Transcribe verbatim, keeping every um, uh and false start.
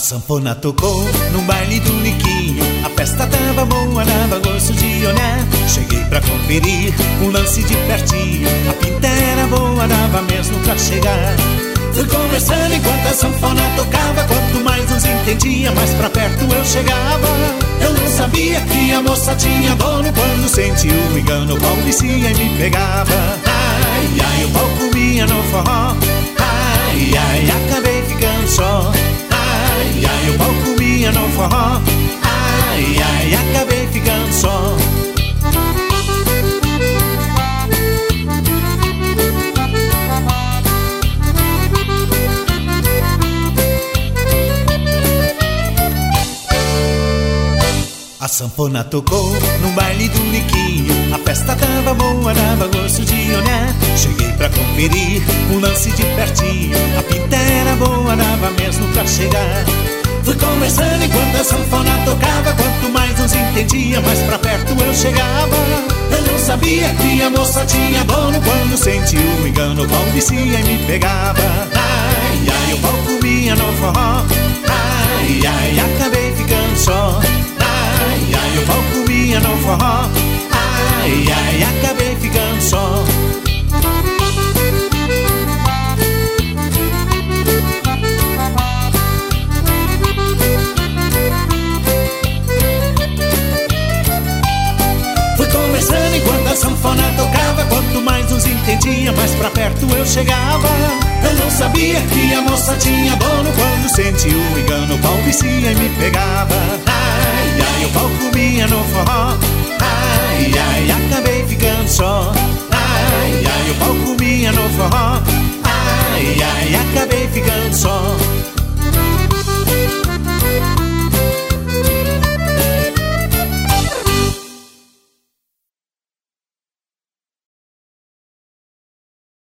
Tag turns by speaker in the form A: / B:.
A: sanfona tocou no baile do Liquinho. A festa tava boa, dava gosto de olhar. Cheguei pra conferir um lance de pertinho. A pinta era boa, dava mesmo pra chegar. Fui conversando enquanto a sanfona tocava. Quanto mais nos entendia, mais pra perto eu chegava. Eu não sabia que a moça tinha dono. Quando sentiu o engano, o pau descia e me pegava. Ai, ai, o pau comia no forró. Ai, ai, acabei ficando só. Ai, ai, o pau comia no forró. Ai, ai, acabei ficando só. A sanfona tocou no baile do Liquinho. A festa tava boa, dava gosto de olhar. Cheguei pra conferir um lance de pertinho. A pinta era boa, dava mesmo pra chegar. Fui conversando enquanto a sanfona tocava. Quanto mais nos entendia, mais pra perto eu chegava. Eu não sabia que a moça tinha dono. Quando sentiu o engano, o pau descia e me pegava. Ai, ai, o pau comia no forró. Ai, ai, acabei ficando só. Ai, ai, o pau comia no forró. Ai, ai, acabei ficando só. Fui conversando enquanto a sanfona tocava. Quanto mais nos entendia, mais pra perto eu chegava. Eu não sabia que a moça tinha dono. Quando sentiu o engano, o pau descia e me pegava. Ai, ai, o pau comia no forró. Ai, ai,